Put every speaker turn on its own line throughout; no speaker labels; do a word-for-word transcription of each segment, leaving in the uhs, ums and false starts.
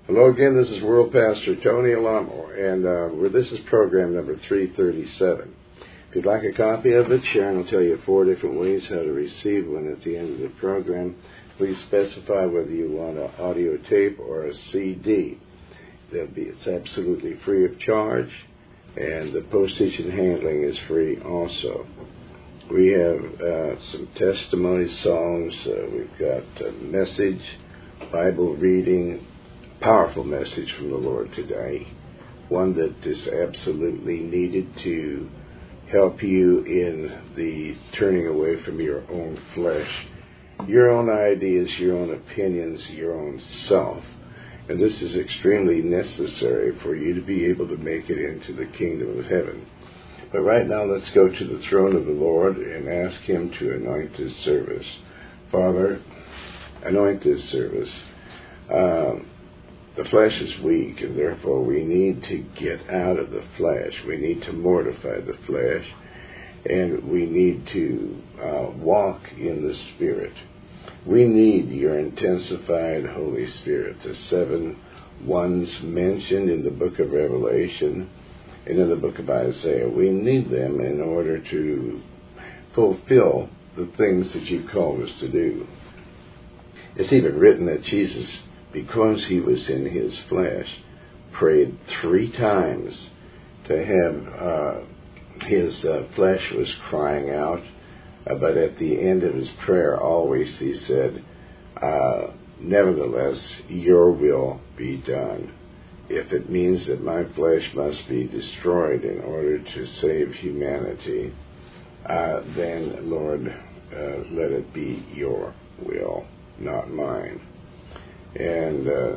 Hello again, this is World Pastor Tony Alamo, and uh, well, this is program number three thirty-seven. If you'd like a copy of it, Sharon will tell you four different ways how to receive one at the end of the program. Please specify whether you want an audio tape or a C D. There'll be, it's absolutely free of charge, and the postage and handling is free also. We have uh, some testimony songs, uh, we've got a message, Bible reading, powerful message from the Lord today, one that is absolutely needed to help you in the turning away from your own flesh, your own ideas, your own opinions, your own self. And this is extremely necessary for you to be able to make it into the kingdom of heaven. But right now, let's go to the throne of the Lord and ask Him to anoint this service. Father, anoint this service. Um, The flesh is weak, and therefore we need to get out of the flesh. We need to mortify the flesh, and we need to uh, walk in the Spirit. We need your intensified Holy Spirit, the seven ones mentioned in the book of Revelation and in the book of Isaiah. We need them in order to fulfill the things that you've called us to do. It's even written that Jesus, because he was in his flesh, prayed three times to have uh, his uh, flesh was crying out, uh, but at the end of his prayer always he said, uh, nevertheless, your will be done. If it means that my flesh must be destroyed in order to save humanity, uh, then, Lord, uh, let it be your will, not mine. And uh,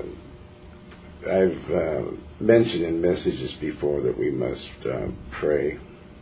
I've uh, mentioned in messages before that we must uh, pray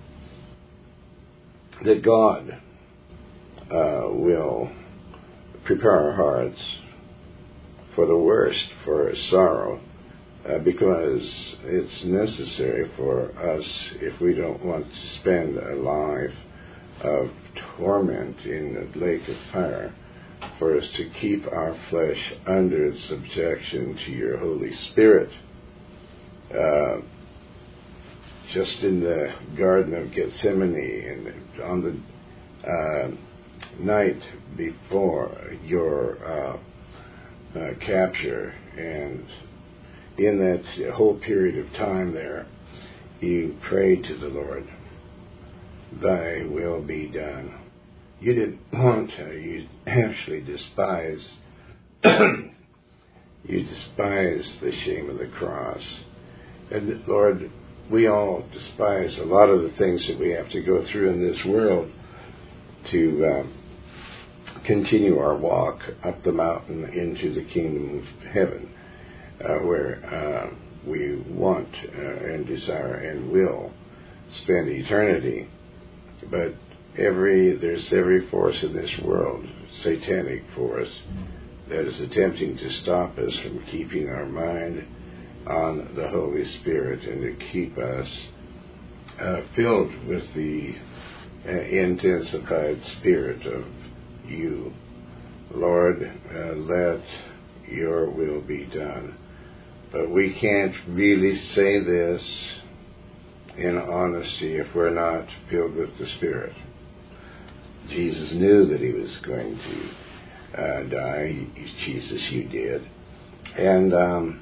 that God uh, will prepare our hearts for the worst, for sorrow, uh, because it's necessary for us, if we don't want to spend a life of torment in the lake of fire, for us to keep our flesh under subjection to your Holy Spirit. Uh, just in the Garden of Gethsemane, and on the uh, night before your uh, uh, capture, and in that whole period of time there, you prayed to the Lord, thy will be done. You didn't want to, you actually despise, you despise the shame of the cross. And Lord, we all despise a lot of the things that we have to go through in this world to uh, continue our walk up the mountain into the kingdom of heaven, uh, where uh, we want uh, and desire and will spend eternity. But Every there's every force in this world, satanic force, that is attempting to stop us from keeping our mind on the Holy Spirit and to keep us uh, filled with the uh, intensified Spirit of you. Lord, uh, let your will be done. But we can't really say this in honesty if we're not filled with the Spirit. Jesus knew that he was going to uh, die. Jesus, you did. And um,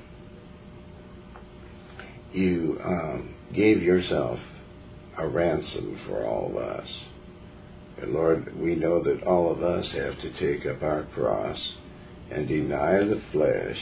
you um, gave yourself a ransom for all of us. And Lord, we know that all of us have to take up our cross and deny the flesh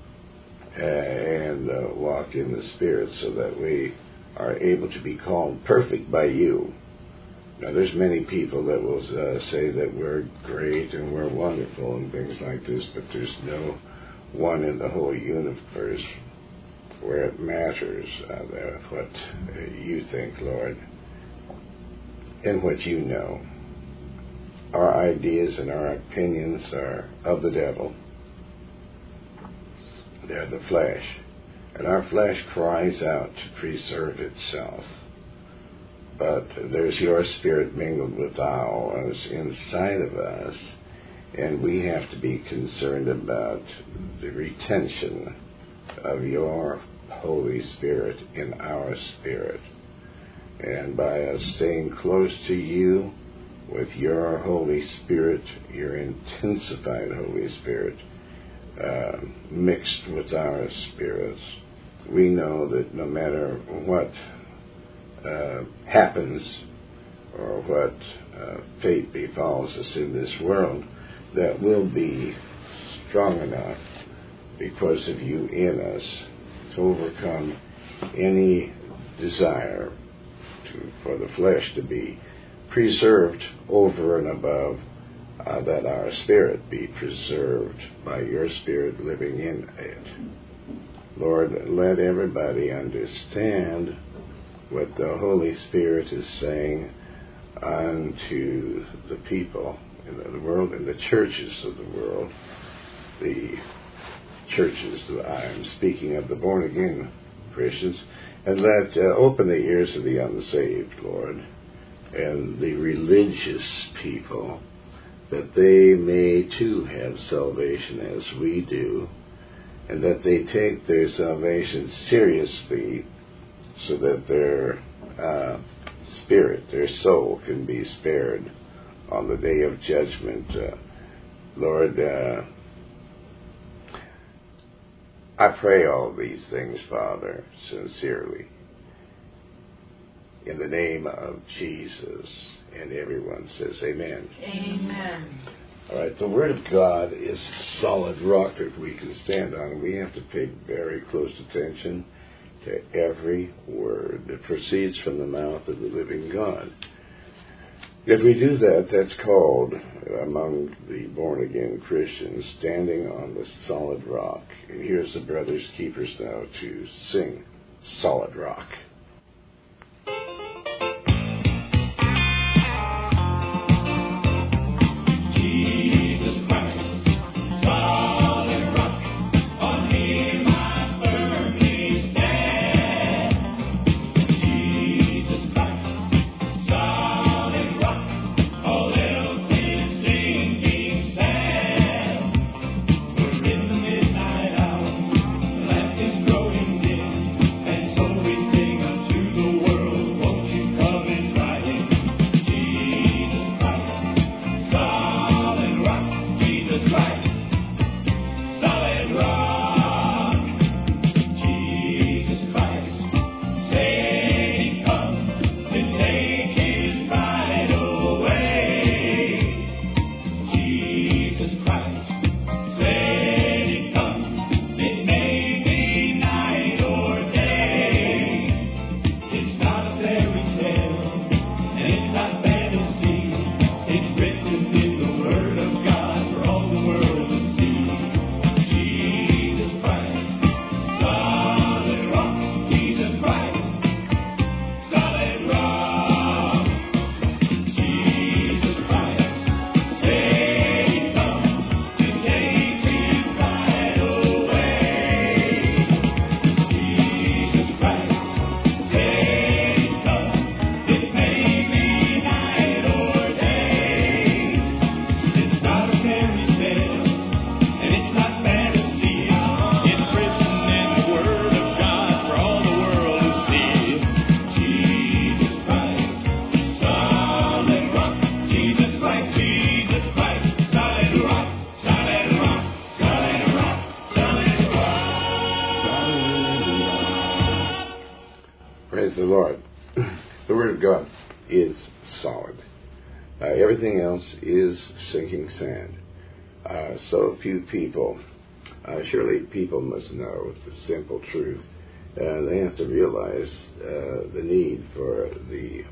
and uh, walk in the Spirit so that we are able to be called perfect by you. Now, there's many people that will uh, say that we're great and we're wonderful and things like this, but there's no one in the whole universe where it matters uh, what you think, Lord, and what you know. Our ideas and our opinions are of the devil. They're the flesh. And our flesh cries out to preserve itself. But there's your Spirit mingled with ours inside of us, and we have to be concerned about the retention of your Holy Spirit in our spirit. And by us staying close to you with your Holy Spirit, your intensified Holy Spirit, uh, mixed with our spirits, we know that no matter what uh, happens or what uh, fate befalls us in this world, that we'll be strong enough because of you in us to overcome any desire to, for the flesh to be preserved over and above uh, that our spirit be preserved by your Spirit living in it. Lord, let everybody understand what the Holy Spirit is saying unto the people in the world, in the churches of the world, the churches that I am speaking of, the born-again Christians, and let uh, open the ears of the unsaved, Lord, and the religious people, that they may too have salvation as we do, and that they take their salvation seriously so that their uh, spirit, their soul, can be spared on the day of judgment. Uh, Lord, uh, I pray all these things, Father, sincerely, in the name of Jesus. And everyone says amen.
Amen.
All right, the Word of God is solid rock that we can stand on, and we have to pay very close attention to every word that proceeds from the mouth of the living God. If we do that, that's called, among the born-again Christians, standing on the solid rock. And here's the Brothers Keepers now to sing Solid Rock. Praise the Lord. The Word of God is solid. Uh, everything else is sinking sand. Uh, so few people, uh, surely people must know the simple truth. Uh, they have to realize uh, the need for the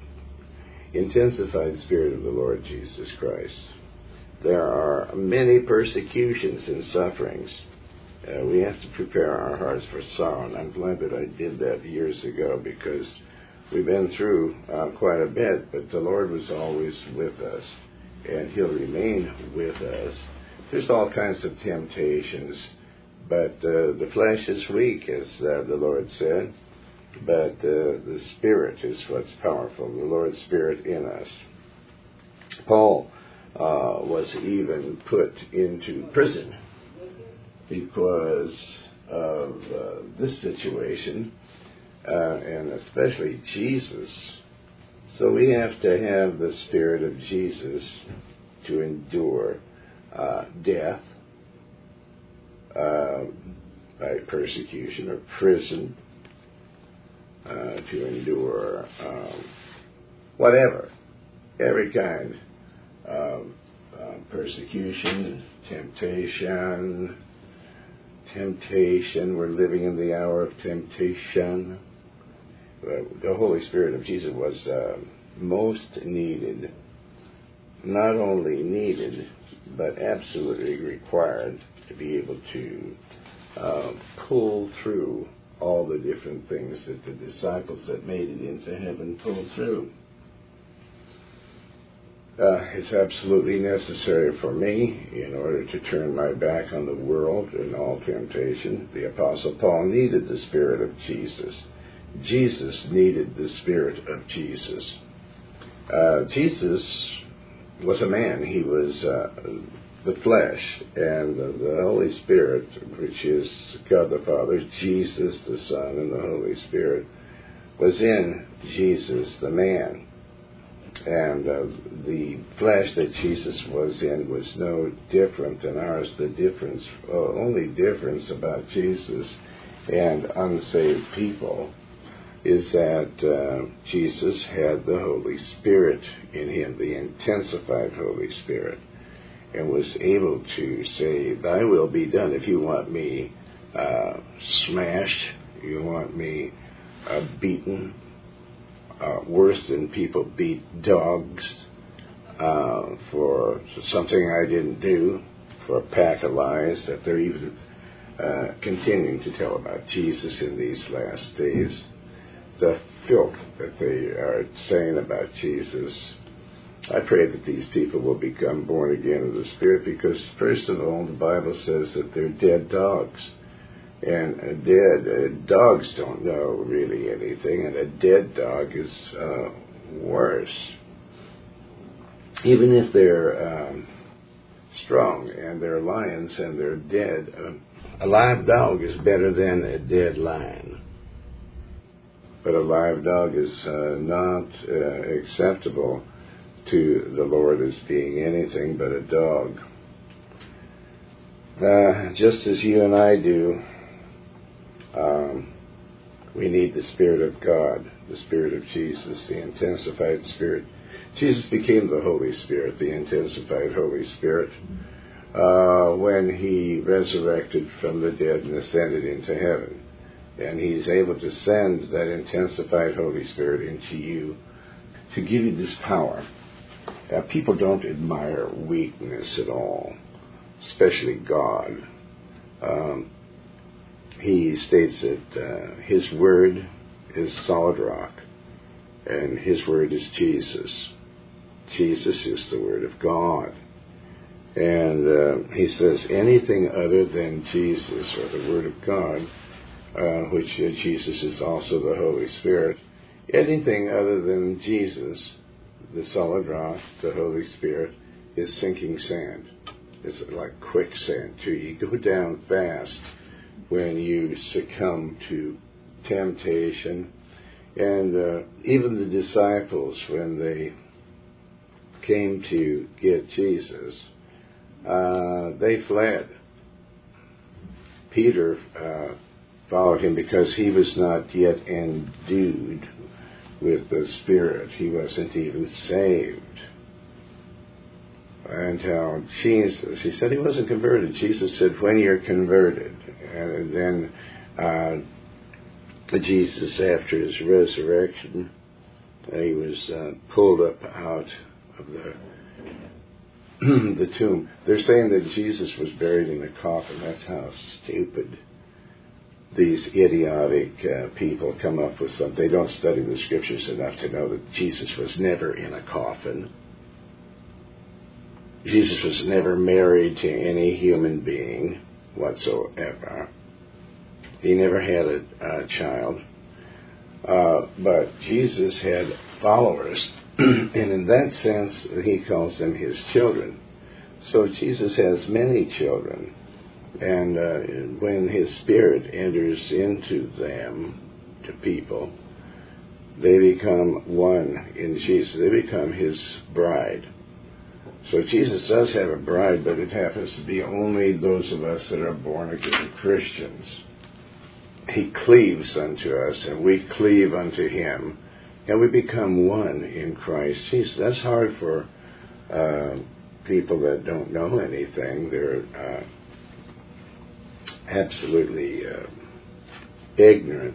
intensified Spirit of the Lord Jesus Christ. There are many persecutions and sufferings. Uh, we have to prepare our hearts for sorrow, and I'm glad that I did that years ago, because we've been through uh, quite a bit, but the Lord was always with us, and He'll remain with us. There's all kinds of temptations, but uh, the flesh is weak, as uh, the Lord said, but uh, the Spirit is what's powerful, the Lord's Spirit in us. Paul uh, was even put into prison because of uh, this situation, uh, and especially Jesus. So we have to have the Spirit of Jesus to endure uh, death uh, by persecution or prison, uh, to endure um, whatever, every kind of uh, persecution, temptation, temptation. We're living in the hour of temptation. The Holy Spirit of Jesus was uh, most needed, not only needed, but absolutely required to be able to uh, pull through all the different things that the disciples that made it into heaven pulled through. Uh, it's absolutely necessary for me in order to turn my back on the world and all temptation. The Apostle Paul needed the Spirit of Jesus. Jesus needed the Spirit of Jesus. Uh, Jesus was a man. He was uh, the flesh, and the, the Holy Spirit, which is God the Father, Jesus the Son, and the Holy Spirit, was in Jesus the man. And uh, the flesh that Jesus was in was no different than ours. The difference, uh, only difference about Jesus and unsaved people is that uh, Jesus had the Holy Spirit in him, the intensified Holy Spirit, and was able to say, "Thy will be done." If you want me uh, smashed, you want me uh, beaten, Uh, worse than people beat dogs uh, for something I didn't do, for a pack of lies that they're even uh, continuing to tell about Jesus in these last days. The filth that they are saying about Jesus. I pray that these people will become born again of the Spirit, because first of all, the Bible says that they're dead dogs. And a dead uh, dogs don't know really anything, and a dead dog is uh, worse. Even if they're um, strong and they're lions and they're dead, uh, a live dog is better than a dead lion. But a live dog is uh, not uh, acceptable to the Lord as being anything but a dog. Uh, just as you and I do. Um, we need the Spirit of God, the Spirit of Jesus, the intensified Spirit. Jesus became the Holy Spirit, the intensified Holy Spirit, uh, when he resurrected from the dead and ascended into heaven. And he's able to send that intensified Holy Spirit into you to give you this power. Uh, people don't admire weakness at all, especially God. Um, He states that uh, his word is solid rock, and his word is Jesus. Jesus is the word of God. And uh, he says anything other than Jesus, or the word of God, uh, which uh, Jesus is also the Holy Spirit, anything other than Jesus, the solid rock, the Holy Spirit, is sinking sand. It's like quicksand, too. You go down fast when you succumb to temptation. And uh, even the disciples, when they came to get Jesus, uh, they fled. Peter uh, followed him because he was not yet endued with the Spirit. He wasn't even saved. Until Jesus, he said he wasn't converted. Jesus said, when you're converted. And then uh, Jesus, after his resurrection, he was uh, pulled up out of the the tomb. They're saying that Jesus was buried in a coffin. That's how stupid these idiotic uh, people come up with something. They don't study the Scriptures enough to know that Jesus was never in a coffin. Jesus was never married to any human being whatsoever. He never had a, a child. Uh, but Jesus had followers, and in that sense, he calls them his children. So Jesus has many children. And uh, when his Spirit enters into them, to people, they become one in Jesus. They become his bride. So Jesus does have a bride, but it happens to be only those of us that are born-again Christians. He cleaves unto us, and we cleave unto him, and we become one in Christ Jesus. That's hard for uh, people that don't know anything. They're uh, absolutely uh, ignorant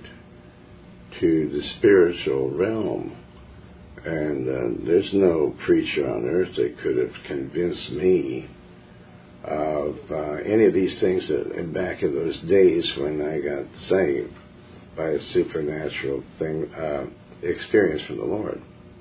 to the spiritual realm. And uh, there's no preacher on earth that could have convinced me of uh, any of these things that in back in those days when I got saved by a supernatural thing, uh, experience from the Lord.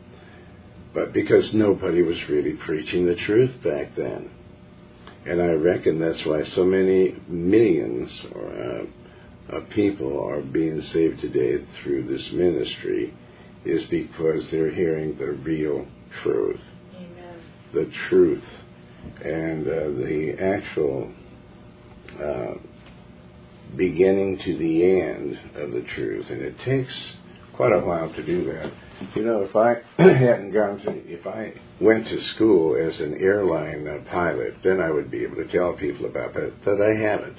But because nobody was really preaching the truth back then. And I reckon that's why so many millions or, uh, of people are being saved today through this ministry, is because they're hearing the real truth.
Amen.
The truth. And uh, the actual uh, beginning to the end of the truth. And it takes quite a while to do that. You know, if I hadn't gone to, if I went to school as an airline uh, pilot, then I would be able to tell people about that, but I haven't.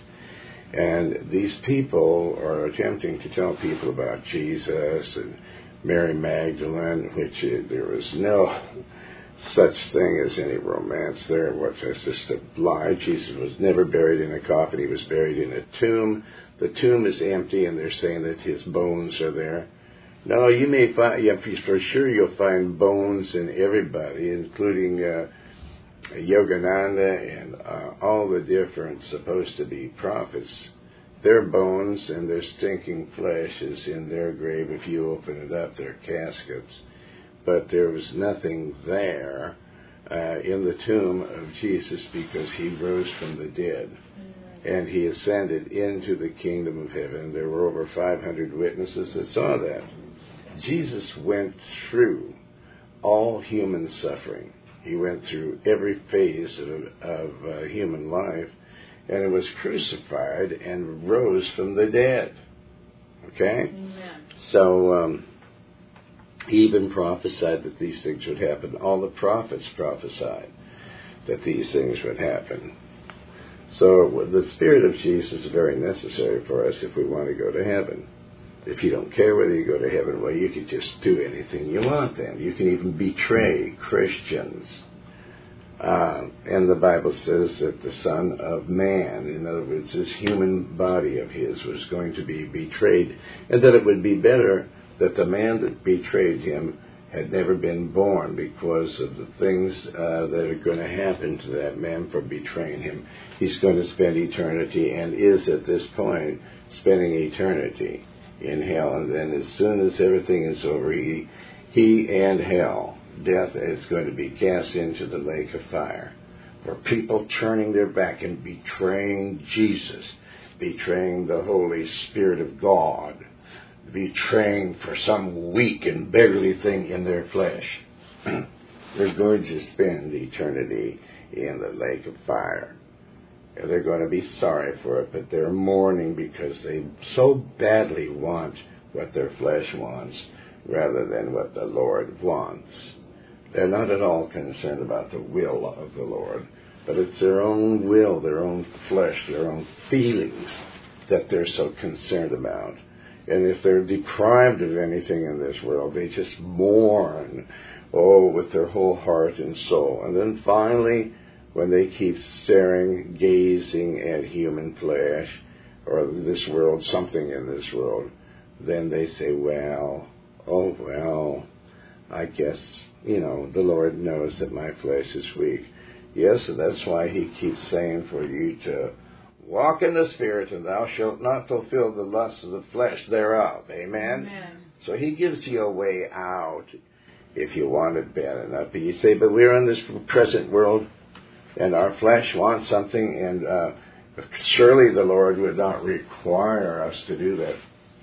And these people are attempting to tell people about Jesus and Mary Magdalene, which uh, there was no such thing as any romance there. Which was just a lie. Jesus was never buried in a coffin. He was buried in a tomb. The tomb is empty, and they're saying that his bones are there. No, you may find, yeah, for sure you'll find bones in everybody, including uh, Yogananda and uh, all the different supposed to be prophets. Their bones and their stinking flesh is in their grave if you open it up, their caskets. But there was nothing there uh, in the tomb of Jesus because he rose from the dead. And he ascended into the kingdom of heaven. There were over five hundred witnesses that saw that. Jesus went through all human suffering. He went through every phase of, of uh, human life, and was crucified and rose from the dead. Okay?
Amen.
So um, he even prophesied that these things would happen. All the prophets prophesied that these things would happen. So the Spirit of Jesus is very necessary for us if we want to go to heaven. If you don't care whether you go to heaven, well, you could just do anything you want then. You can even betray Christians. Uh, and the Bible says that the Son of Man, in other words, this human body of his, was going to be betrayed, and that it would be better that the man that betrayed him had never been born because of the things uh, that are going to happen to that man for betraying him. He's going to spend eternity, and is at this point spending eternity in hell. And then as soon as everything is over, he, he and hell, death, is going to be cast into the lake of fire, for people turning their back and betraying Jesus, betraying the Holy Spirit of God, betraying for some weak and beggarly thing in their flesh. They're going to spend eternity in the lake of fire. And they're going to be sorry for it, but they're mourning because they so badly want what their flesh wants rather than what the Lord wants. They're not at all concerned about the will of the Lord, but it's their own will, their own flesh, their own feelings that they're so concerned about. And if they're deprived of anything in this world, they just mourn, oh, with their whole heart and soul. And then finally, when they keep staring, gazing at human flesh, or this world, something in this world, then they say, well, oh, well, I guess, you know, the Lord knows that my flesh is weak. Yes, and that's why he keeps saying for you to walk in the Spirit, and thou shalt not fulfill the lusts of the flesh thereof. Amen?
Amen.
So he gives you a way out if you want it bad enough. But you say, but we're in this present world, and our flesh wants something, and uh, surely the Lord would not require us to do that.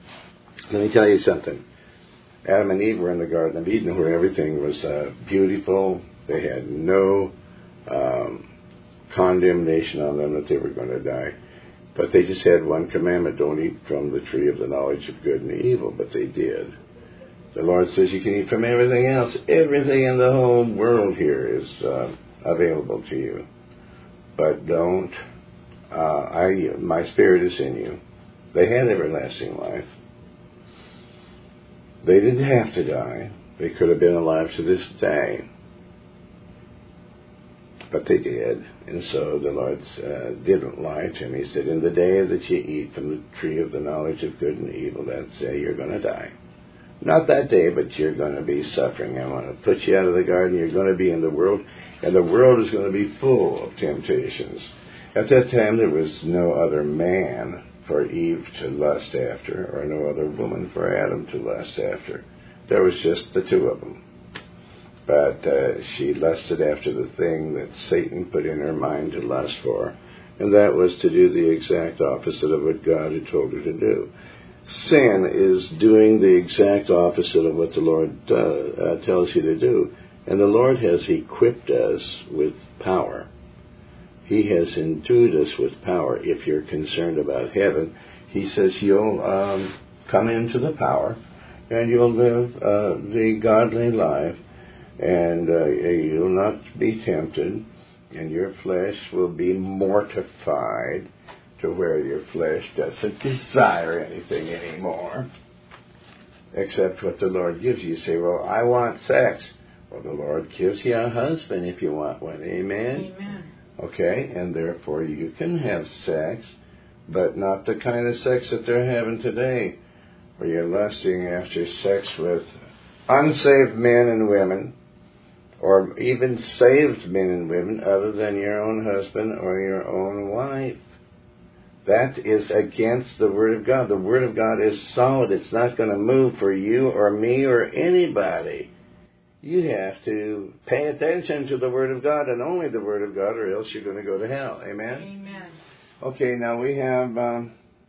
Let me tell you something. Adam and Eve were in the Garden of Eden where everything was uh, beautiful. They had no um, condemnation on them that they were going to die. But they just had one commandment: don't eat from the tree of the knowledge of good and evil. But they did. The Lord says you can eat from everything else. Everything in the whole world here is uh, available to you. But don't. Uh, I, my Spirit is in you. They had everlasting life. They didn't have to die. They could have been alive to this day. But they did. And so the Lord uh, didn't lie to him. He said, in the day that you eat from the tree of the knowledge of good and evil, that day you're going to die. Not that day, but you're going to be suffering. I want to put you out of the garden. You're going to be in the world, and the world is going to be full of temptations. At that time, there was no other man for Eve to lust after, or no other woman for Adam to lust after. There was just the two of them. But uh, she lusted after the thing that Satan put in her mind to lust for, and that was to do the exact opposite of what God had told her to do. Sin is doing the exact opposite of what the Lord uh, uh, tells you to do. And the Lord has equipped us with power. He has endued us with power. If you're concerned about heaven, he says you'll um, come into the power and you'll live uh, the godly life, and uh, you'll not be tempted, and your flesh will be mortified to where your flesh doesn't desire anything anymore except what the Lord gives you. You say, well, I want sex. Well, the Lord gives you a husband if you want one. Amen?
Amen.
Okay, and therefore you can have sex, but not the kind of sex that they're having today, where you're lusting after sex with unsaved men and women, or even saved men and women other than your own husband or your own wife. That is against the Word of God. The Word of God is solid. It's not going to move for you or me or anybody. You have to pay attention to the Word of God, and only the Word of God, or else you're going to go to hell. Amen?
Amen.
Okay, now we have um,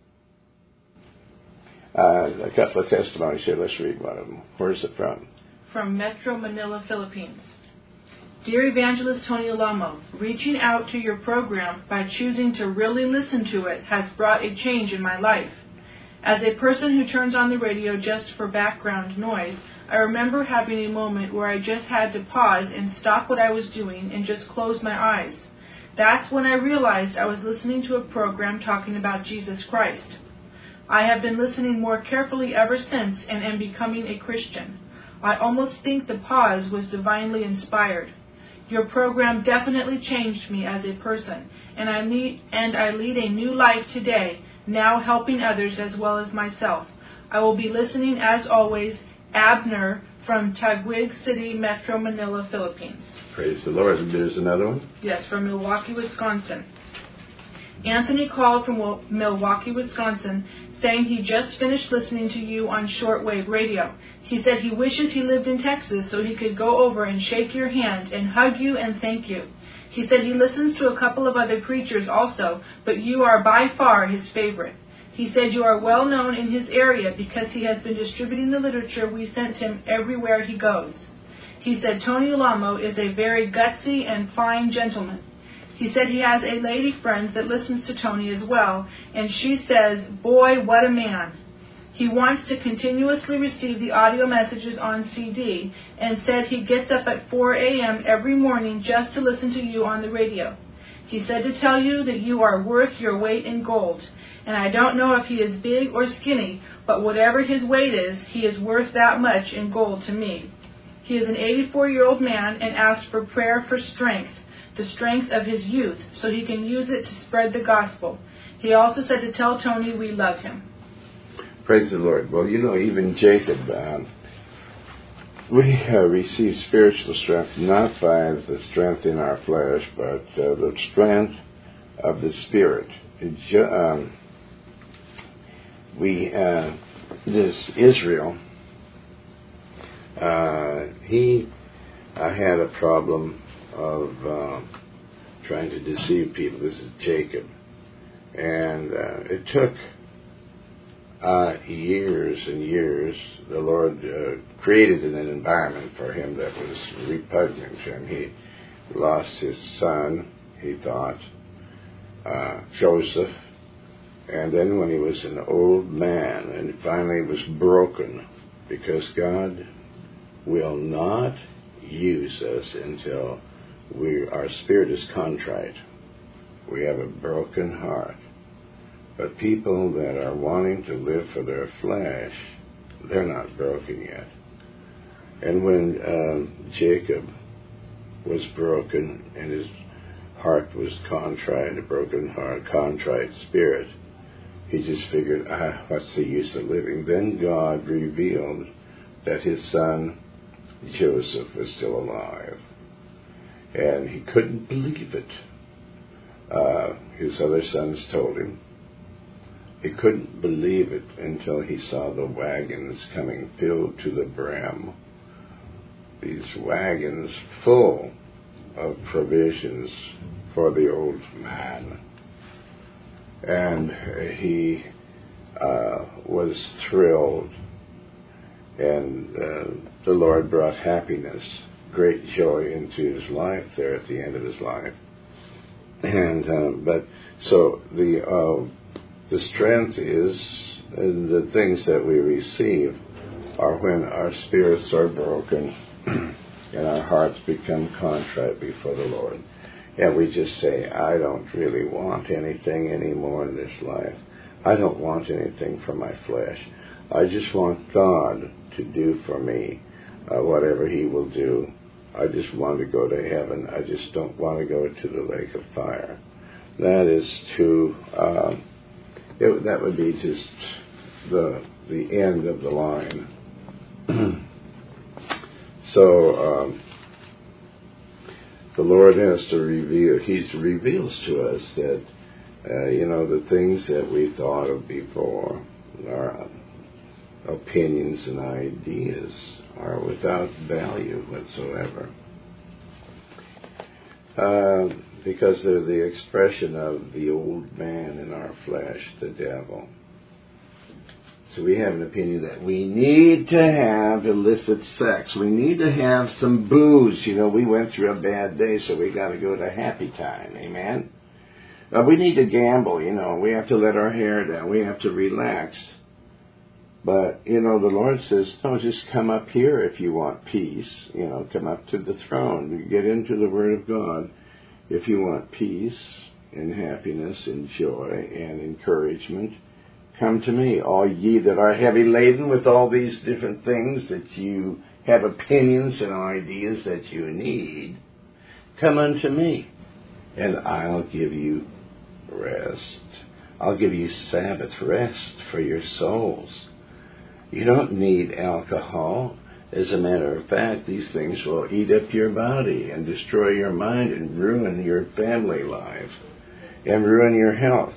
uh, a couple of testimonies here. Let's read one of them. Where's it from?
From Metro Manila, Philippines. Dear Evangelist Tony Alamo, reaching out to your program by choosing to really listen to it has brought a change in my life. As a person who turns on the radio just for background noise, I remember having a moment where I just had to pause and stop what I was doing and just close my eyes. That's when I realized I was listening to a program talking about Jesus Christ. I have been listening more carefully ever since and am becoming a Christian. I almost think the pause was divinely inspired. Your program definitely changed me as a person, and I lead, and I lead a new life today, now helping others as well as myself. I will be listening as always. Abner from Taguig City, Metro Manila, Philippines.
Praise the Lord. There's another one?
Yes, from Milwaukee, Wisconsin. Anthony called from Milwaukee, Wisconsin, saying he just finished listening to you on shortwave radio. He said he wishes he lived in Texas so he could go over and shake your hand and hug you and thank you. He said he listens to a couple of other preachers also, but you are by far his favorite. He said you are well known in his area because he has been distributing the literature we sent him everywhere he goes. He said Tony Alamo is a very gutsy and fine gentleman. He said he has a lady friend that listens to Tony as well, and she says, boy, what a man. He wants to continuously receive the audio messages on C D and said he gets up at four a.m. every morning just to listen to you on the radio. He said to tell you that you are worth your weight in gold. And I don't know if he is big or skinny, but whatever his weight is, he is worth that much in gold to me. He is an eighty-four-year-old man and asks for prayer for strength, the strength of his youth, so he can use it to spread the gospel. He also said to tell Tony we love him.
Praise the Lord. Well, you know, even Jacob, um, we uh, receive spiritual strength not by the strength in our flesh, but uh, the strength of the Spirit. It, um, we, uh, this Israel, uh, he uh, had a problem of uh, trying to deceive people. This is Jacob. And uh, it took uh, years and years. The Lord uh, created an environment for him that was repugnant to him. He lost his son, he thought, uh, Joseph, And then when he was an old man and finally was broken, because God will not use us until we our spirit is contrite. We have a broken heart. But people that are wanting to live for their flesh, they're not broken yet. And when um, Jacob was broken and his heart was contrite, a broken heart, contrite spirit, he just figured, ah, what's the use of living? Then God revealed that his son Joseph was still alive. And he couldn't believe it. Uh, his other sons told him. He couldn't believe it until he saw the wagons coming filled to the brim. These wagons full of provisions for the old man. And he uh, was thrilled. And uh, the Lord brought happiness, great joy into his life there at the end of his life. And uh, but so the uh, the strength is, and the things that we receive are when our spirits are broken and our hearts become contrite before the Lord. And we just say, I don't really want anything anymore in this life. I don't want anything for my flesh. I just want God to do for me uh, whatever he will do. I just want to go to heaven. I just don't want to go to the lake of fire. That is too, uh, it, that would be just the the end of the line. So um, the Lord has to reveal, he reveals to us that, uh, you know, the things that we thought of before, our opinions and ideas, are without value whatsoever. Uh, because they're the expression of the old man in our flesh, the devil. So we have an opinion that we need to have illicit sex. We need to have some booze. You know, we went through a bad day, so we got to go to happy time. Amen? Uh, we need to gamble. You know, we have to let our hair down. We have to relax. But, you know, the Lord says, no, just come up here if you want peace. You know, come up to the throne. Get into the Word of God if you want peace and happiness and joy and encouragement. Come to me, all ye that are heavy laden with all these different things that you have opinions and ideas that you need. Come unto me, and I'll give you rest. I'll give you Sabbath rest for your souls. You don't need alcohol. As a matter of fact, these things will eat up your body and destroy your mind and ruin your family life and ruin your health.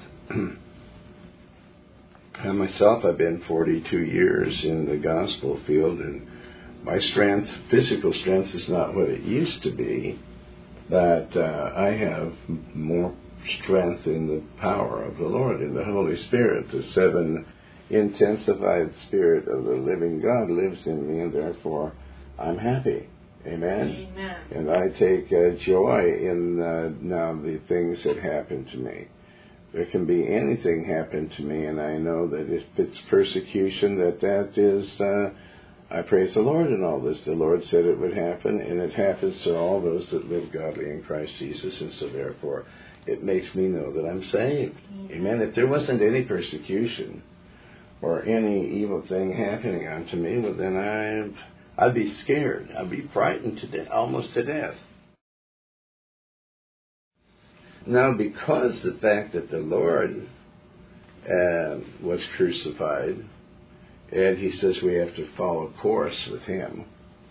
I myself, I've been forty-two years in the gospel field, and my strength, physical strength, is not what it used to be, but uh, I have more strength in the power of the Lord, in the Holy Spirit. The seven intensified Spirit of the living God lives in me, and therefore I'm happy. Amen?
Amen.
And I take uh, joy in uh, now the things that happen to me. There can be anything happen to me, and I know that if it's persecution, that that is, uh, I praise the Lord in all this. The Lord said it would happen, and it happens to all those that live godly in Christ Jesus, and so therefore it makes me know that I'm saved. Mm-hmm. Amen. If there wasn't any persecution or any evil thing happening unto me, well, then I'd, I'd be scared. I'd be frightened to death, almost to death. Now, because the fact that the Lord uh, was crucified, and he says we have to follow course with him.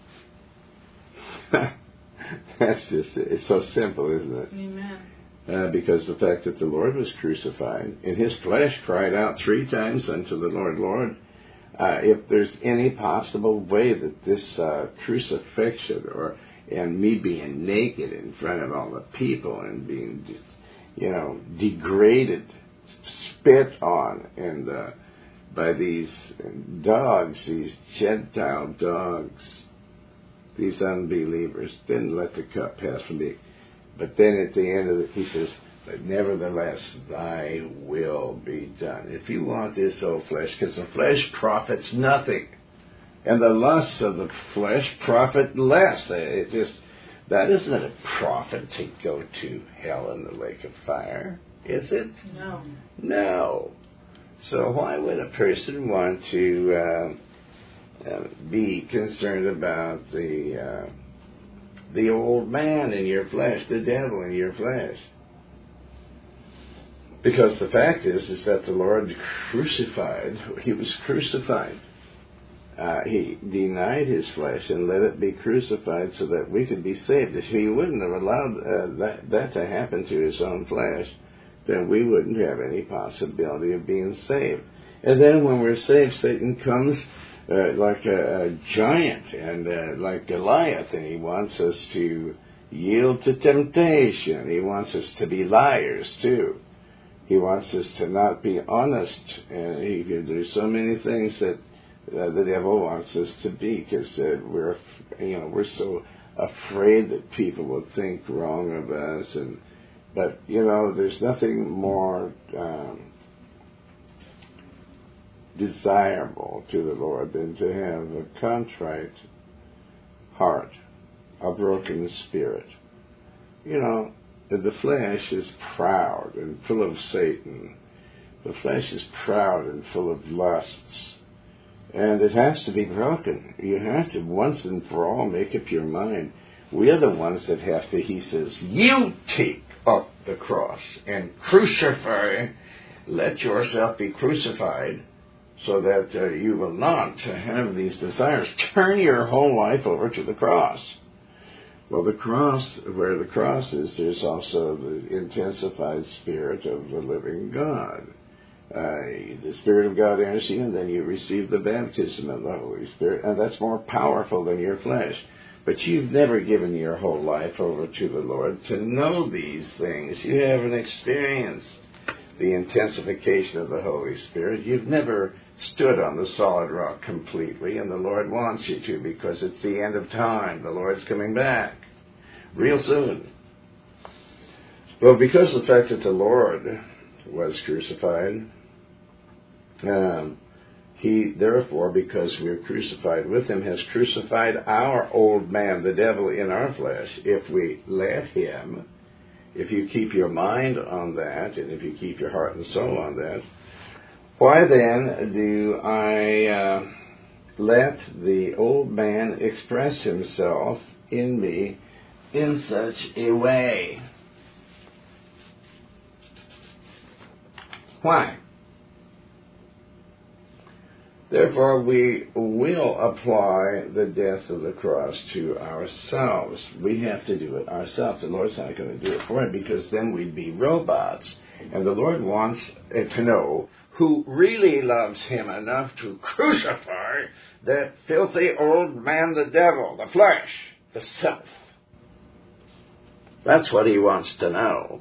That's just, it's so simple, isn't it?
Amen.
Uh, because the fact that the Lord was crucified, and his flesh cried out three times unto the Lord, Lord, uh, if there's any possible way that this uh, crucifixion or and me being naked in front of all the people and being, you know, degraded, spit on, and uh, by these dogs, these Gentile dogs, these unbelievers, didn't let the cup pass from me. But then at the end of it, he says, But nevertheless, thy will be done. If you want this old flesh, because the flesh profits nothing. And the lusts of the flesh profit less. It just, that isn't a profit to go to hell in the lake of fire, is it?
No.
No. So why would a person want to uh, uh, be concerned about the uh, the old man in your flesh, the devil in your flesh? Because the fact is, is that the Lord crucified, he was crucified. Uh, he denied his flesh and let it be crucified so that we could be saved. If he wouldn't have allowed uh, that, that to happen to his own flesh, then we wouldn't have any possibility of being saved. And then when we're saved, Satan comes uh, like a, a giant and uh, like Goliath, and he wants us to yield to temptation. He wants us to be liars, too. He wants us to not be honest. And he could do so many things that Uh, the devil wants us to be, because uh, we're, you know, we're so afraid that people will think wrong of us. And but you know, there's nothing more um, desirable to the Lord than to have a contrite heart, a broken spirit. You know, the flesh is proud and full of Satan. The flesh is proud and full of lusts. And it has to be broken. You have to once and for all make up your mind. We are the ones that have to, he says, you take up the cross and crucify. Let yourself be crucified so that uh, you will not have these desires. Turn your whole life over to the cross. Well, the cross, where the cross is, there's also the intensified Spirit of the living God. Uh, the Spirit of God enters you, and then you receive the baptism of the Holy Spirit, and that's more powerful than your flesh. But you've never given your whole life over to the Lord to know these things. You haven't experienced the intensification of the Holy Spirit. You've never stood on the solid rock completely, and the Lord wants you to, because it's the end of time. The Lord's coming back real soon. Well, because of the fact that the Lord was crucified, Um, he, therefore, because we are crucified with him, has crucified our old man, the devil, in our flesh. If we let him, if you keep your mind on that, and if you keep your heart and soul on that, why then do I uh, let the old man express himself in me in such a way? Why? Therefore, we will apply the death of the cross to ourselves. We have to do it ourselves. The Lord's not going to do it for us, because then we'd be robots. And the Lord wants to know who really loves him enough to crucify that filthy old man, the devil, the flesh, the self. That's what he wants to know.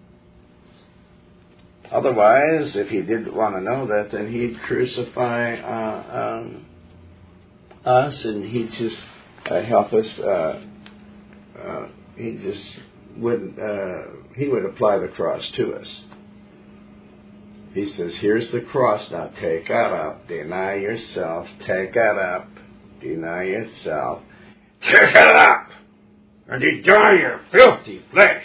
Otherwise, if he didn't want to know that, then he'd crucify uh, um, us, and he'd just uh, help us. Uh, uh, he just wouldn't. Uh, he would apply the cross to us. He says, "Here's the cross. Now take that up. Deny yourself. Take that up. Deny yourself. Take it up, and deny your filthy flesh,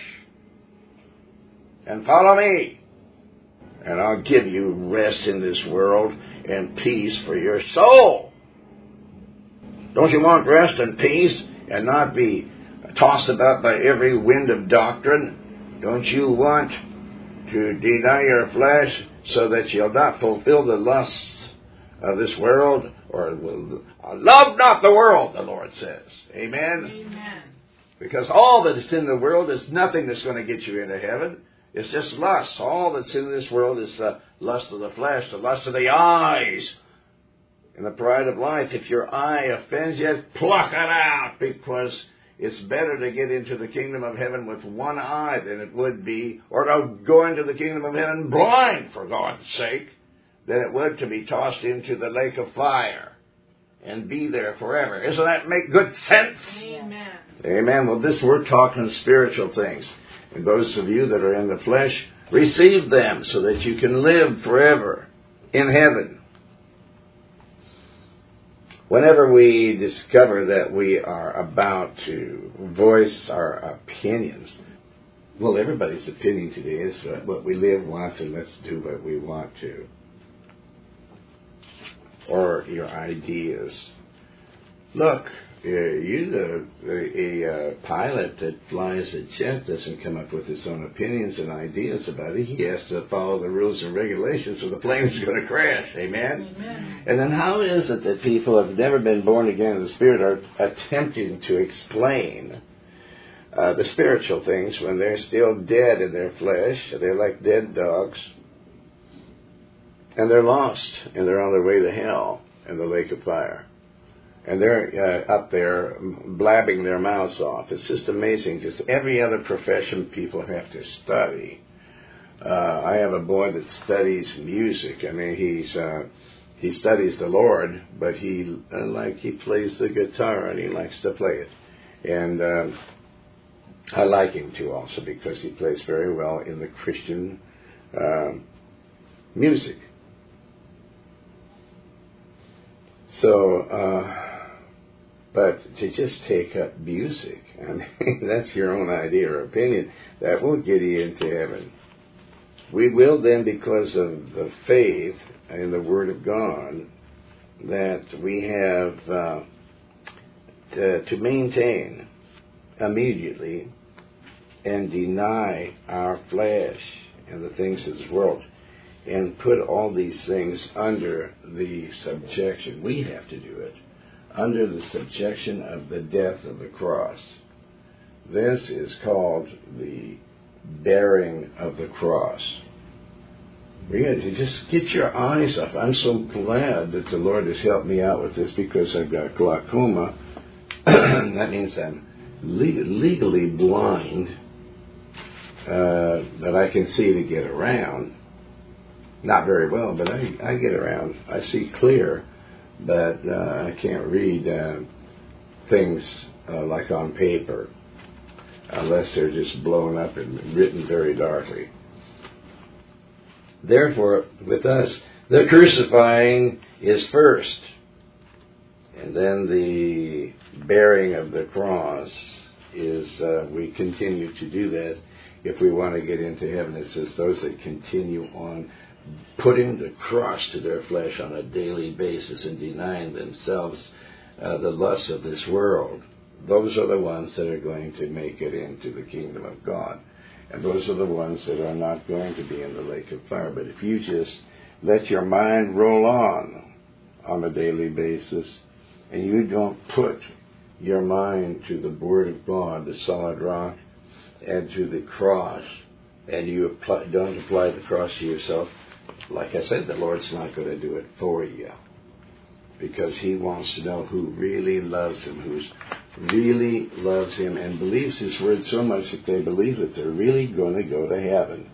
and follow me. And I'll give you rest in this world and peace for your soul." Don't you want rest and peace and not be tossed about by every wind of doctrine? Don't you want to deny your flesh so that you'll not fulfill the lusts of this world? Or will, love not the world, the Lord says. Amen?
Amen.
Because all that is in the world is nothing that's going to get you into heaven. It's just lust. All that's in this world is the lust of the flesh, the lust of the eyes, and the pride of life. If your eye offends you, pluck it out, because it's better to get into the kingdom of heaven with one eye than it would be, or to go into the kingdom of heaven blind, for God's sake, than it would to be tossed into the lake of fire and be there forever. Doesn't that make good sense?
Amen.
Amen. Well, this we're talking spiritual things. And those of you that are in the flesh, receive them so that you can live forever in heaven. Whenever we discover that we are about to voice our opinions, well, everybody's opinion today is what we live once and let's do what we want to. Or your ideas. Look, you, the, a, a pilot that flies a jet doesn't come up with his own opinions and ideas about it. He has to follow the rules and regulations or the plane is going to crash. Amen? Amen? And then how is it that people who have never been born again in the Spirit are attempting to explain uh, the spiritual things when they're still dead in their flesh? They're like dead dogs. And they're lost, and they're on their way to hell in the lake of fire. And they're uh, up there blabbing their mouths off. It's just amazing. Just every other profession people have to study. Uh, I have a boy that studies music. I mean, he's uh, he studies the Lord, but he uh, like he plays the guitar and he likes to play it. And uh, I like him too, also because he plays very well in the Christian uh, music. So. Uh, But to just take up music, I mean, that's your own idea or opinion. That won't get you into heaven. We will then, because of the faith in the Word of God, that we have uh, to, to maintain immediately and deny our flesh and the things of this world and put all these things under the subjection. We have to do it. Under the subjection of the death of the cross. This is called the bearing of the cross. We had to just get your eyes off. I'm so glad that the Lord has helped me out with this because I've got glaucoma. That means I'm le- legally blind, uh, but I can see to get around. Not very well, but I, I get around. I see clear. But uh, I can't read uh, things uh, like on paper unless they're just blown up and written very darkly. Therefore, with us, the crucifying is first, and then the bearing of the cross is, uh, we continue to do that if we want to get into heaven. It says those that continue on putting the cross to their flesh on a daily basis and denying themselves uh, the lusts of this world. Those are the ones that are going to make it into the kingdom of God. And those are the ones that are not going to be in the lake of fire. But if you just let your mind roll on on a daily basis and you don't put your mind to the Word of God, the solid rock, and to the cross, and you apply, don't apply the cross to yourself, like I said, the Lord's not going to do it for you because He wants to know who really loves Him, who's really loves Him and believes His Word so much that they believe that they're really going to go to heaven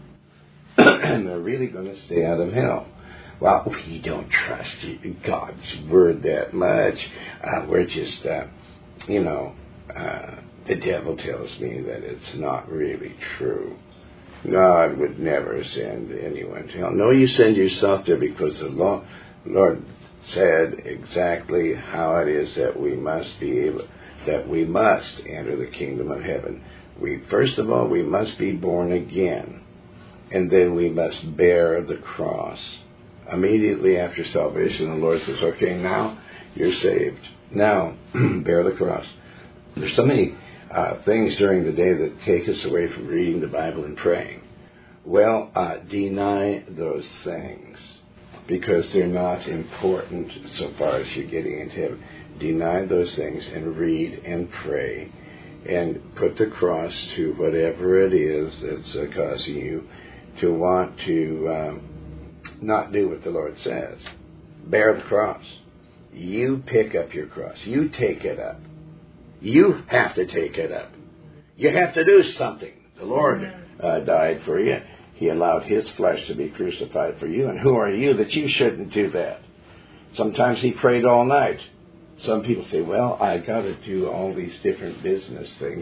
and they're really going to stay out of hell. Well, we don't trust God's Word that much. Uh, we're just, uh, you know, uh, the devil tells me that it's not really true. God would never send anyone to hell. No, you send yourself there because the law, Lord said exactly how it is that we must be able, that we must enter the kingdom of heaven. We, first of all, we must be born again, and then we must bear the cross. Immediately after salvation, the Lord says, okay, now you're saved. Now, bear the cross. There's so many Uh, things during the day that take us away from reading the Bible and praying. Well, uh, deny those things because they're not important so far as you're getting into heaven. Deny those things and read and pray and put the cross to whatever it is that's uh, causing you to want to um, not do what the Lord says. Bear the cross. You pick up your cross. You take it up. You have to take it up. You have to do something. The Lord uh, died for you. He allowed His flesh to be crucified for you. And who are you that you shouldn't do that? Sometimes He prayed all night. Some people say, well, I got to do all these different business things.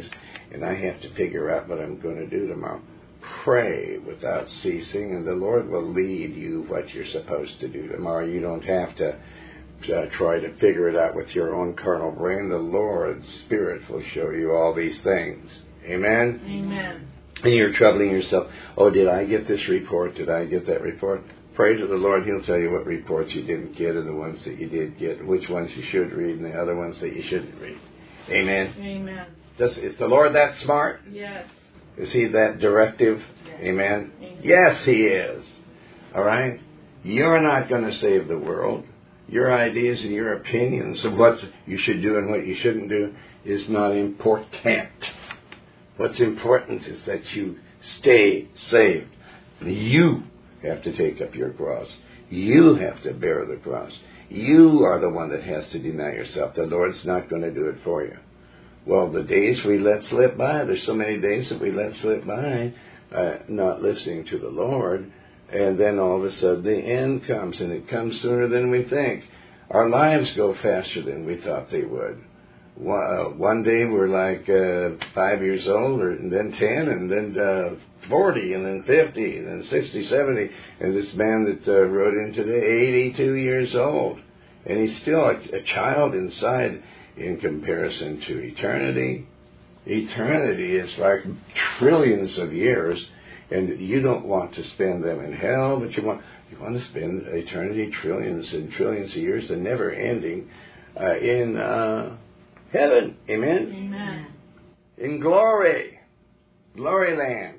and I have to figure out what I'm going to do tomorrow. Pray without ceasing, and the Lord will lead you what you're supposed to do tomorrow. You don't have to uh, try to figure it out with your own carnal brain. The Lord's Spirit will show you all these things. Amen?
Amen.
And you're troubling yourself. Oh, did I get this report? Did I get that report? Pray to the Lord. He'll tell you what reports you didn't get and the ones that you did get, which ones you should read and the other ones that you shouldn't read. Amen?
Amen.
Does, is the Lord that smart?
Yes.
Is He that directive?
Yes.
Amen?
Amen?
Yes, He is. All right? You're not going to save the world. Your ideas and your opinions of what you should do and what you shouldn't do is not important. What's important is that you stay saved. You have to take up your cross. You have to bear the cross. You are the one that has to deny yourself. The Lord's not going to do it for you. Well, the days we let slip by, there's so many days that we let slip by, uh, not listening to the Lord, and then all of a sudden the end comes, and it comes sooner than we think. Our lives go faster than we thought they would. One day we're like uh, five years old, or, and then ten, and then uh, forty, and then fifty, and then sixty, seventy. And this man that uh, wrote in today, eighty-two years old. And he's still a, a child inside in comparison to eternity. Eternity is like trillions of years, and you don't want to spend them in hell, but you want you want to spend eternity, trillions and trillions of years, and never ending, uh, in uh, heaven. Amen?
Amen.
In glory. Glory land.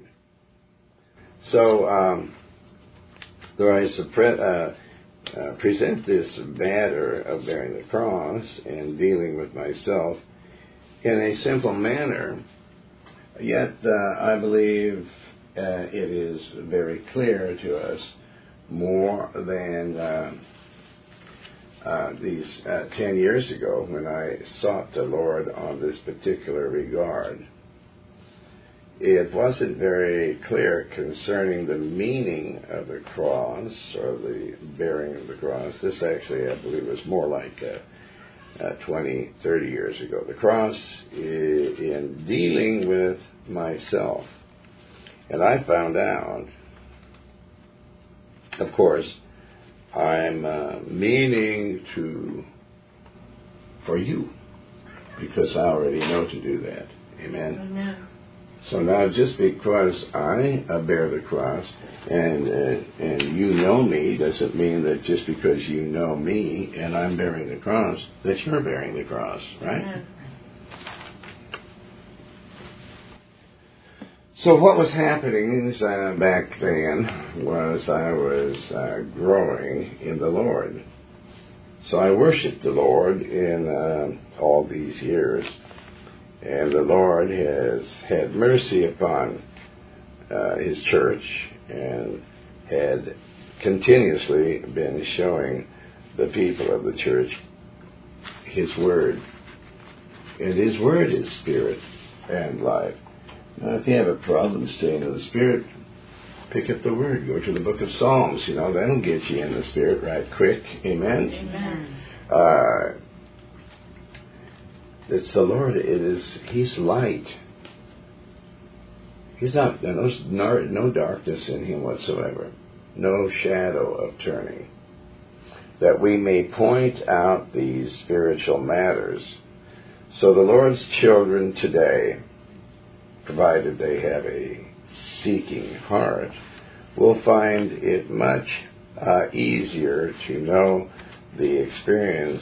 So, um, though I suppre- uh, uh, present this matter of bearing the cross and dealing with myself in a simple manner, yet uh, I believe uh, it is very clear to us more than uh, uh, these uh, ten years ago when I sought the Lord on this particular regard. It wasn't very clear concerning the meaning of the cross or the bearing of the cross. This actually, I believe, was more like uh, uh, twenty, thirty years ago. The cross is in dealing with myself. And I found out, of course, I'm uh, meaning to, for you, because I already know to do that. Amen?
Amen.
So now, just because I uh, bear the cross and uh, and you know me doesn't mean that just because you know me and I'm bearing the cross that you're bearing the cross, right?
Amen.
So what was happening uh, back then was I was uh, growing in the Lord. So I worshiped the Lord in uh, all these years. And the Lord has had mercy upon uh, His church and had continuously been showing the people of the church His Word. And His Word is spirit and life. Now, if you have a problem staying in the Spirit, pick up the Word. Go to the book of Psalms. You know, that'll get you in the Spirit right quick. Amen?
Amen.
Uh, it's the Lord. It is, He's light. He's not, there's no, no darkness in Him whatsoever. No shadow of turning. That we may point out these spiritual matters. So the Lord's children today, provided they have a seeking heart, will find it much uh, easier to know the experience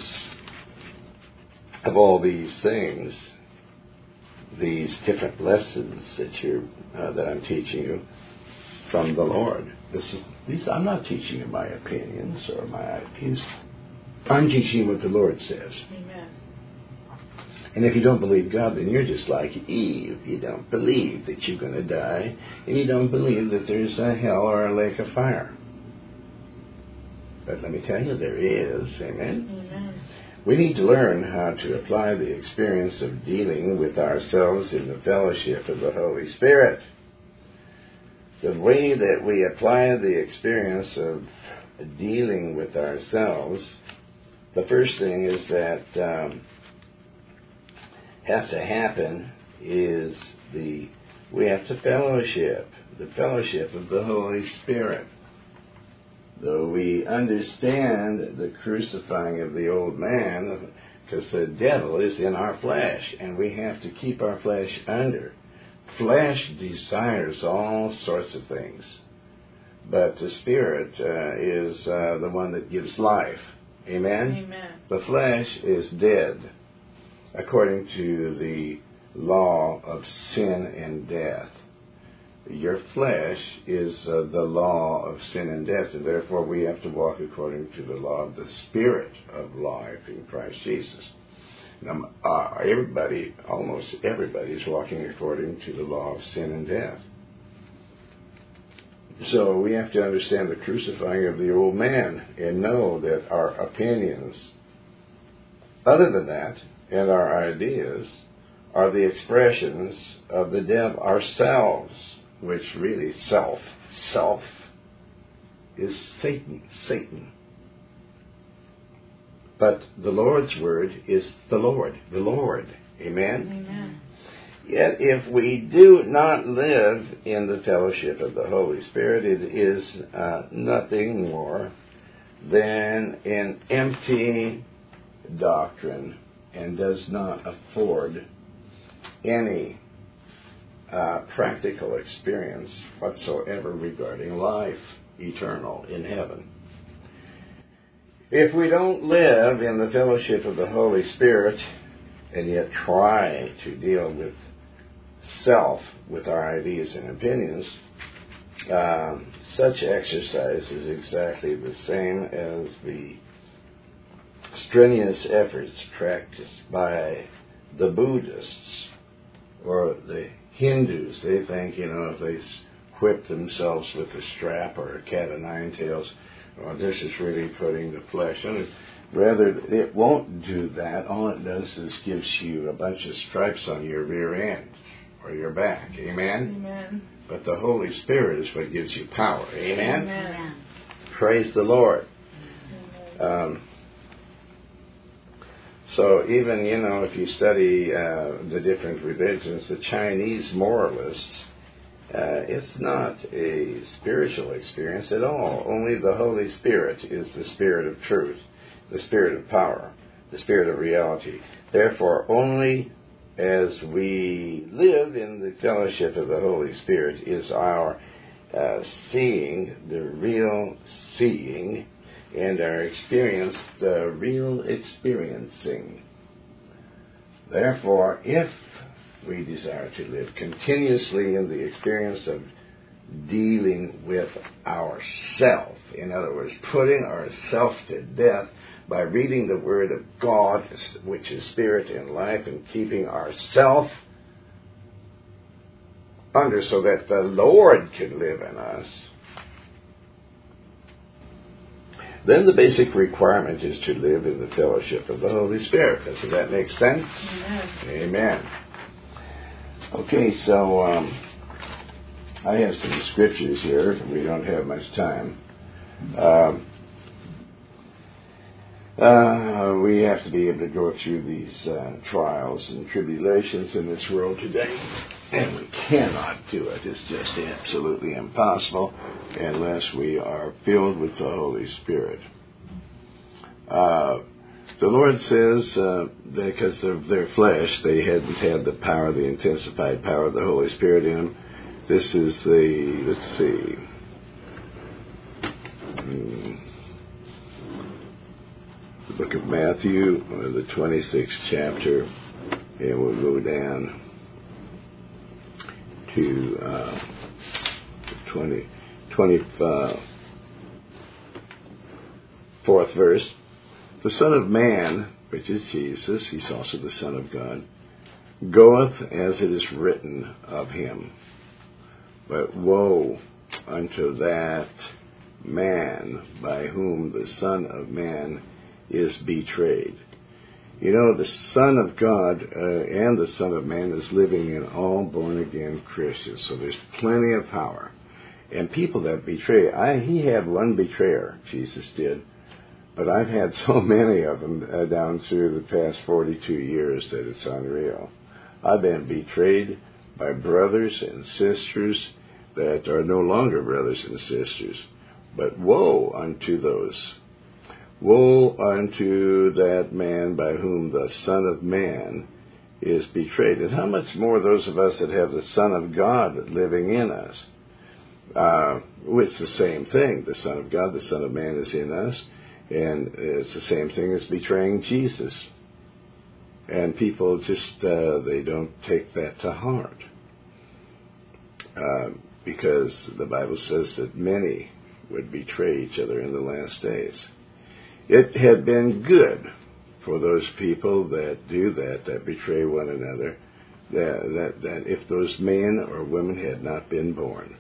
of all these things, these different lessons that you uh, that I'm teaching you from the Lord. This is these. I'm not teaching you my opinions or my ideas. I'm teaching you what the Lord says.
Amen.
And if you don't believe God, then you're just like Eve. You don't believe that you're going to die, and you don't believe that there's a hell or a lake of fire. But let me tell you, there is. Amen?
Amen.
We need to learn how to apply the experience of dealing with ourselves in the fellowship of the Holy Spirit. The way that we apply the experience of dealing with ourselves, the first thing is that um, has to happen is the we have to fellowship, the fellowship of the Holy Spirit. Though we understand the crucifying of the old man, because the devil is in our flesh, and we have to keep our flesh under. Flesh desires all sorts of things, but the Spirit uh, is uh, the one that gives life. Amen?
Amen.
The flesh is dead, according to the law of sin and death. Your flesh is uh, the law of sin and death, and therefore we have to walk according to the law of the Spirit of life in Christ Jesus. Now, uh, everybody, almost everybody, is walking according to the law of sin and death. So we have to understand the crucifying of the old man and know that our opinions, other than that, and our ideas, are the expressions of the devil, ourselves, which really self, self is Satan, Satan. But the Lord's word is the Lord, the Lord. Amen?
Amen.
Yet if we do not live in the fellowship of the Holy Spirit, it is uh, nothing more than an empty doctrine and does not afford any uh, practical experience whatsoever regarding life eternal in heaven. If we don't live in the fellowship of the Holy Spirit and yet try to deal with self, with our ideas and opinions, um, such exercise is exactly the same as the strenuous efforts practiced by the Buddhists or the Hindus. They think, you know, if they whip themselves with a strap or a cat of nine tails, well, this is really putting the flesh on it. Rather, it won't do that. All it does is gives you a bunch of stripes on your rear end or your back. Amen?
Amen.
But the Holy Spirit is what gives you power. Amen?
Amen.
Praise the Lord. Um, so even, you know, if you study uh, the different religions, the Chinese moralists, Uh, it's not a spiritual experience at all. Only the Holy Spirit is the Spirit of truth, the Spirit of power, the Spirit of reality. Therefore, only as we live in the fellowship of the Holy Spirit is our uh, seeing the real seeing and our experience the real experiencing. Therefore, if we desire to live continuously in the experience of dealing with ourself. In other words, putting ourself to death by reading the Word of God, which is Spirit and life, and keeping ourself under so that the Lord can live in us. Then the basic requirement is to live in the fellowship of the Holy Spirit. Does that make sense?
Amen.
Amen. Okay, so um, I have some scriptures here. We don't have much time. Um, uh, we have to be able to go through these uh, trials and tribulations in this world today, and we cannot do it. It's just absolutely impossible unless we are filled with the Holy Spirit. Uh, The Lord says, uh, because of their flesh, they hadn't had the power, the intensified power of the Holy Spirit in them. This is the, let's see, hmm, the book of Matthew, or the twenty-sixth chapter, and we'll go down to uh, twenty, twenty-fourth verse. The Son of Man, which is Jesus, he's also the Son of God, goeth as it is written of him. But woe unto that man by whom the Son of Man is betrayed. You know, the Son of God uh, and the Son of Man is living in all born-again Christians, so there's plenty of power. And people that betray, I, he had one betrayer, Jesus did. But I've had so many of them uh, down through the past forty-two years that it's unreal. I've been betrayed by brothers and sisters that are no longer brothers and sisters. But woe unto those, woe unto that man by whom the Son of Man is betrayed. And how much more those of us that have the Son of God living in us? Uh, it's the same thing. The Son of God, the Son of Man is in us. And it's the same thing as betraying Jesus. And people just, uh, they don't take that to heart. Uh, because the Bible says that many would betray each other in the last days. It had been good for those people that do that, that betray one another, that, that, that if those men or women had not been born.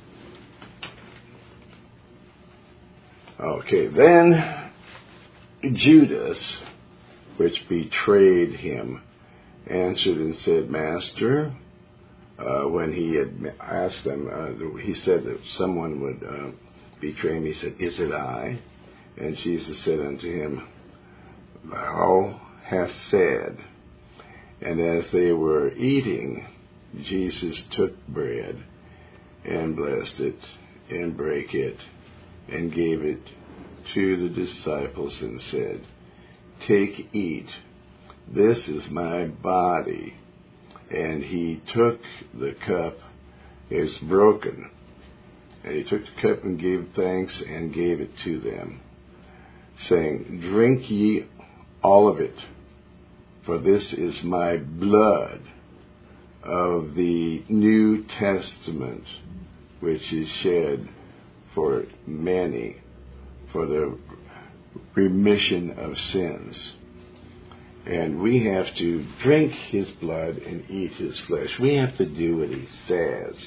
Okay, then Judas, which betrayed him, answered and said, Master, uh, when he had asked them, uh, he said that someone would uh, betray him. He said, Is it I? And Jesus said unto him, Thou hast said. And as they were eating, Jesus took bread and blessed it and brake it and gave it to the disciples and said, Take, eat, this is my body. And he took the cup, it's broken, and he took the cup and gave thanks and gave it to them, saying, Drink ye all of it, for this is my blood of the New Testament, which is shed for many, for the remission of sins. And we have to drink his blood and eat his flesh. We have to do what he says.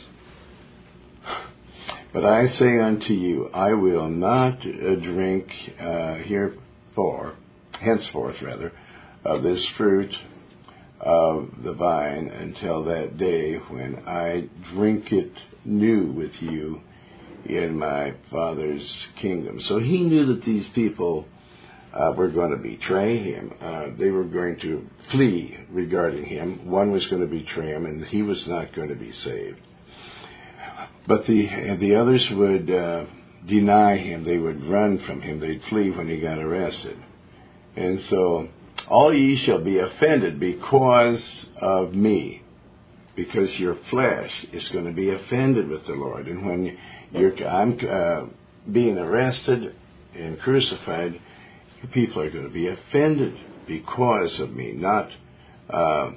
But I say unto you, I will not uh, drink uh, herefore, henceforth rather, of this fruit of the vine until that day when I drink it new with you in my Father's kingdom. So he knew that these people uh, were going to betray him. Uh, they were going to flee regarding him. One was going to betray him, and he was not going to be saved. But the and the others would uh, deny him. They would run from him. They'd flee when he got arrested. And so, all ye shall be offended because of me, because your flesh is going to be offended with the Lord. And when you're, I'm uh, being arrested and crucified, people are going to be offended because of me, not uh,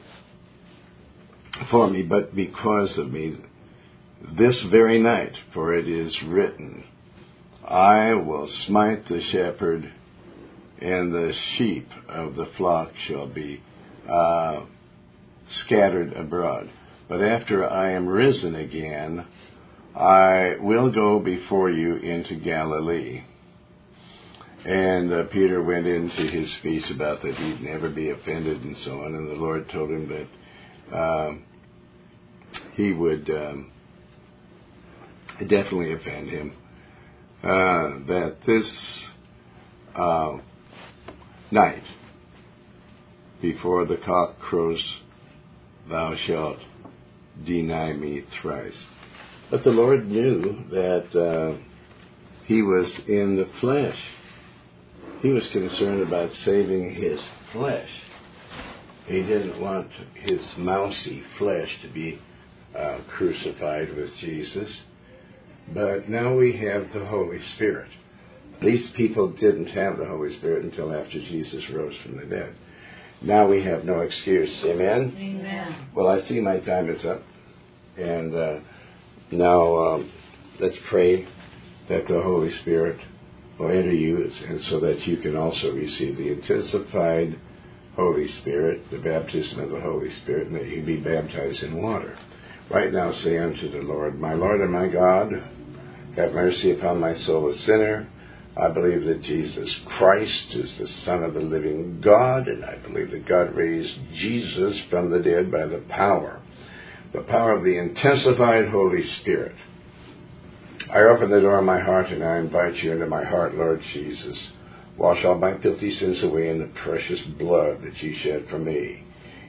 for me, but because of me. This very night, for it is written, I will smite the shepherd, and the sheep of the flock shall be uh, scattered abroad. But after I am risen again, I will go before you into Galilee. And uh, Peter went into his speech about that he'd never be offended and so on. And the Lord told him that uh, he would um, definitely offend him. Uh, that this uh, night, before the cock crows, thou shalt deny me thrice. But the Lord knew that uh, he was in the flesh. He was concerned about saving his flesh. He didn't want his mousy flesh to be uh, crucified with Jesus. But now we have the Holy Spirit. These people didn't have the Holy Spirit until after Jesus rose from the dead. Now we have no excuse. Amen?
Amen.
Well, I see my time is up. And uh, now um, let's pray that the Holy Spirit will enter you, and so that you can also receive the intensified Holy Spirit, the baptism of the Holy Spirit, and that you be baptized in water. Right now say unto the Lord, My Lord and my God, have mercy upon my soul, a sinner. I believe that Jesus Christ is the Son of the living God, and I believe that God raised Jesus from the dead by the power, the power of the intensified Holy Spirit. I open the door of my heart, and I invite you into my heart, Lord Jesus. Wash all my filthy sins away in the precious blood that you shed for me.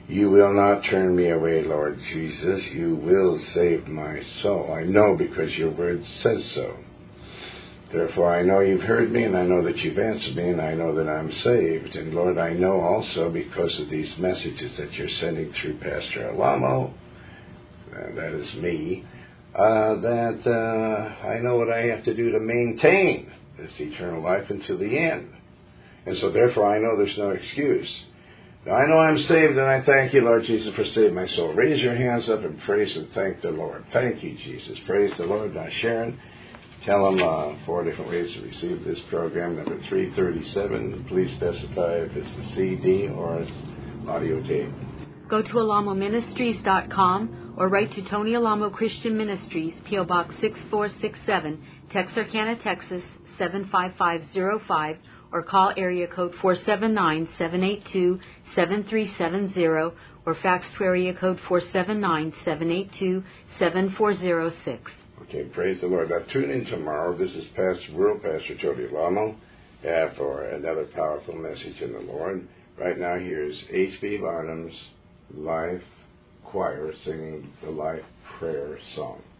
You will not turn me away, Lord Jesus. You will save my soul. I know because your word says so. Therefore, I know you've heard me, and I know that you've answered me, and I know that I'm saved. And Lord, I know also because of these messages that you're sending through Pastor Alamo, and that is me, uh, that uh, I know what I have to do to maintain this eternal life until the end. And so therefore, I know there's no excuse. Now, I know I'm saved, and I thank you, Lord Jesus, for saving my soul. Raise your hands up and praise and thank the Lord. Thank you, Jesus. Praise the Lord. Now, Sharon, tell them uh, four different ways to receive this program, number three thirty-seven. Please specify if it's a C D or an audio tape.
Go to alamo ministries dot com or write to Tony Alamo Christian Ministries, P O Box six four six seven, Texarkana, Texas seven five five zero five, or call area code four seven nine, seven eight two, seven three seven zero, or fax to area code four seven nine, seven eight two, seven four zero six.
Okay, praise the Lord. Now tune in tomorrow. This is Pastor, World Pastor Tony Alamo uh, for another powerful message in the Lord. Right now, here's H B Barnum's Life Choir singing the Life Prayer Song.